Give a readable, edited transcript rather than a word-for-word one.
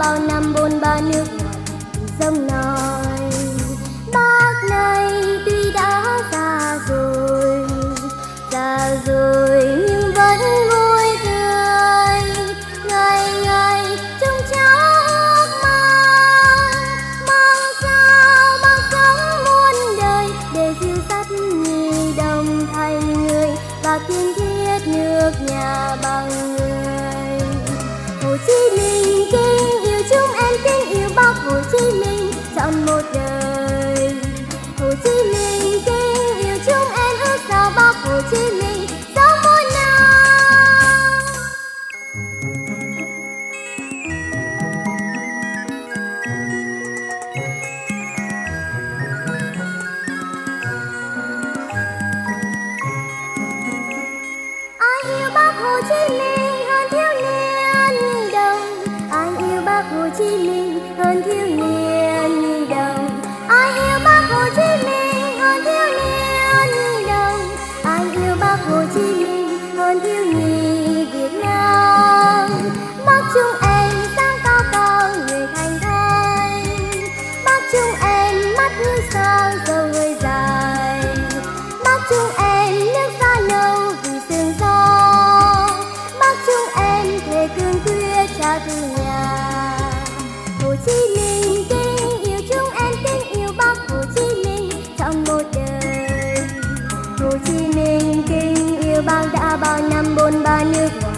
bao năm bôn ba nước ngọt sông nói. Bác này tuy đã già rồi nhưng vẫn vui tươi, ngày ngày trông cháu ước mong sao bác sống muôn đời để dìu dắt nhì đồng thành người và kiên thiết nước nhà bằng người. Hồ Chí Minh kính yêu chúng em, kính yêu Bác Hồ Chí Minh trọn một đời. Hồ Chí Minh kính yêu chúng em, ước sao Bác Hồ Chí Minh sống muôn năm. Ai yêu Bác Hồ Chí Minh hơn thiếu niên nhi đồng, ai yêu Bác Hồ Chí Minh hơn thiếu niên nhi đồng, ai yêu Bác Hồ Chí Minh hơn thiếu niên nhi đồng, ai yêu Bác Hồ Chí Minh hơn thiếu nhi Việt Nam. Bác chúng em sáng cao cao người thành thơi, bác chúng em mắt hướng sang dầu người dài, bác chúng em nước da nâu vì sương gió, bác chúng em thề cương quyết trả từ nhà. Hồ Chí Minh kính yêu chúng em, kính yêu Bác Hồ Chí Minh trọn một đời. Hồ Chí Minh kính yêu Bác đã bao năm bôn ba nước ngọt